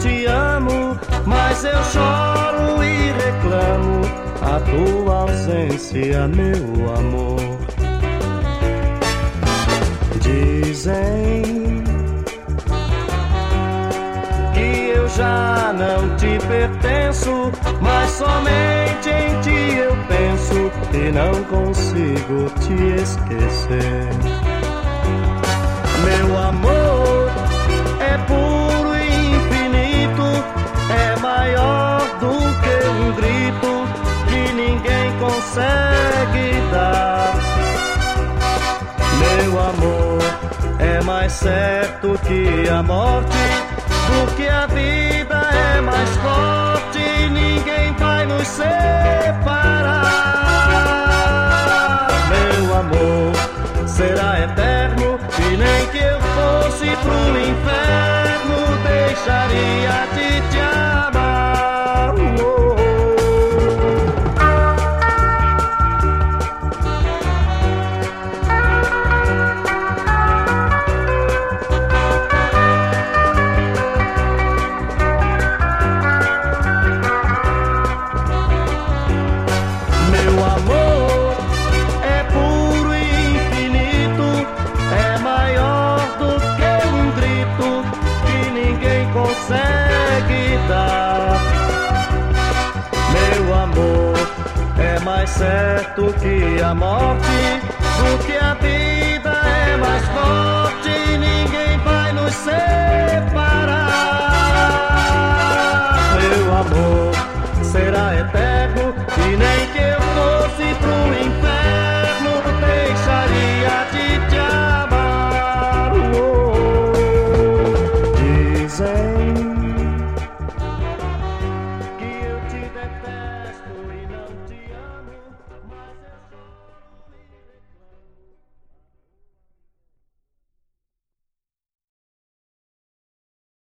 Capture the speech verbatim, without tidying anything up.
te amo, mas eu choro e reclamo a tua ausência, meu amor. Dizem que eu já não te pertenço, mas somente em ti eu penso e não consigo te esquecer. Meu amor é puro e infinito, é maior do que um grito que ninguém consegue dar. Meu amor é mais certo que a morte, do que a vida é mais forte, ninguém vai nos separar. Meu amor será eterno, e nem que eu fosse pro inferno deixaria de te amar. Oh. Meu amor é puro e infinito, é maior do que um grito que ninguém consegue dar. Meu amor é mais certo que a morte, do que a vida é mais forte, ninguém vai nos separar.